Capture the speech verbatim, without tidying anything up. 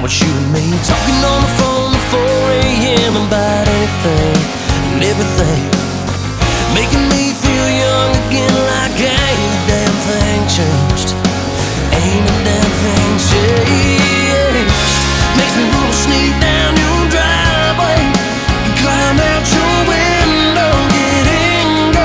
it's you and me, talking on the phone at four a m about anything and everything, making me